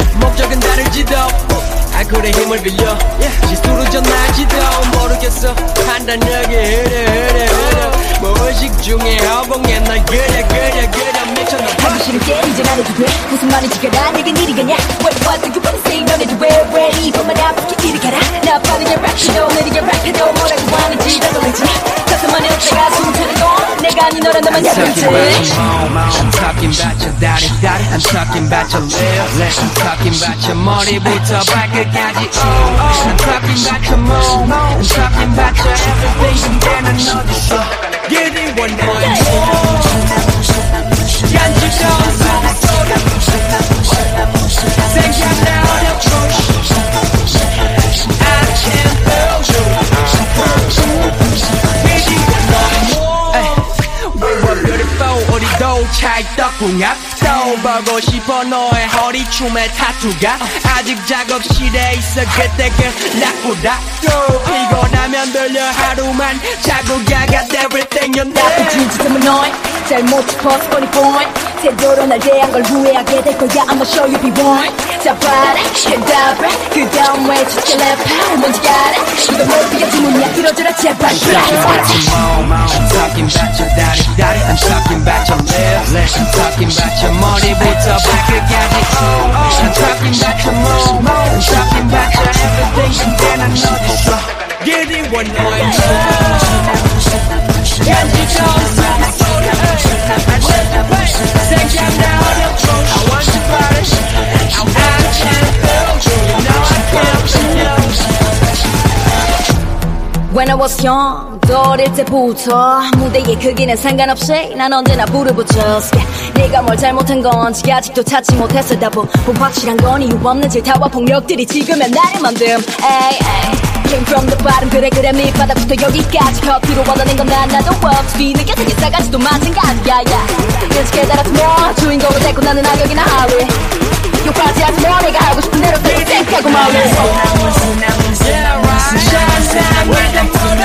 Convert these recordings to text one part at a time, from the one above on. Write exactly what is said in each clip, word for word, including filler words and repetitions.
목적은 다를지도 알코올의 힘을 빌려 실수로 전날지도 모르겠어 판단력이 흐려 흐려 흐려 무의식 중에 허공에 널 그려 그려 그려 미쳐 너 하기 싫은 게 이젠 안 해도 돼 무슨 말인지 가라 내게 일이겠냐 What what do you wanna say 넌 해도 왜 왜 이것만 아프게 이리 가라 나 빠르게 랩해도 느리게 랩해도 뭐라고 하는지 다 놀리지 가슴만 해도 내가 숨차는 건 내가 아닌 너란 너만 약했지 I'm talking about your daddy daddy I'm talking about your lips I'm talking about your 머리부터 발끝까지 oh oh I'm talking about your mom I'm talking about your everything 근데 난 어딨어 그리워 너의 간지러운 소리 생각나 어렵고 I can't feel you We were beautiful 우리도 찰떡궁합 또 보고 싶어 너의 허리춤에 타투가 아직 작업실에 있어 그때 그 낙보다 또 피곤하면 들려 하루만 자고 가가 everything you know 나쁜 짓은 너의 잘못 짚어서 funny boy 태도로 날 대한 걸 후회하게 될 거야 I'ma show you be one 잡아라 해답을 그 다음 외치게 랩하고 뭔지 알아 이거 모두가 주문이야 들어줘라 제발 I'm talking about your daddy daddy I'm talking about your lips I'm talking about your 머리부터 발끝까지 oh oh I'm talking about your mom I'm talking about your everything 근데 난 어딨어 그리워 너의 간지러운 소리 생각나 어렵고 I want you body I can't feel you You know I can't feel you When I was young 또 어릴 때부터 무대의 크기는 상관없이 난 언제나 불을 붙였어 내가 뭘 잘못한 건지 아직도 찾지 못했어 답은 확실한 건 이유 없는 질타와 폭력들이 지금의 나를 만듦 에이 에이 Came from the bottom 그래 그래 밑바닥부터 여기까지 커피로 얻어낸 건 난 나도 없지 뒤늦게 생긴 싸가지도 마찬가지야 그래서 깨달았으면 주인공은 됐고 나는 악역이나 하위 욕하지 않으면 내가 하고 싶은 대로 생각하고 마음을 Yeah right Shine with the moon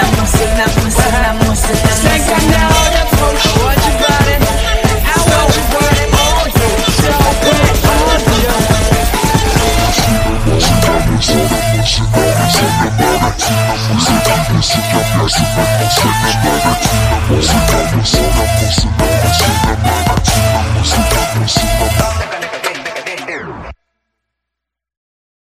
생각나 어렵고 I want you body I want you body all you So bad all you Music, music, music, music, music, music, music, music, music, music,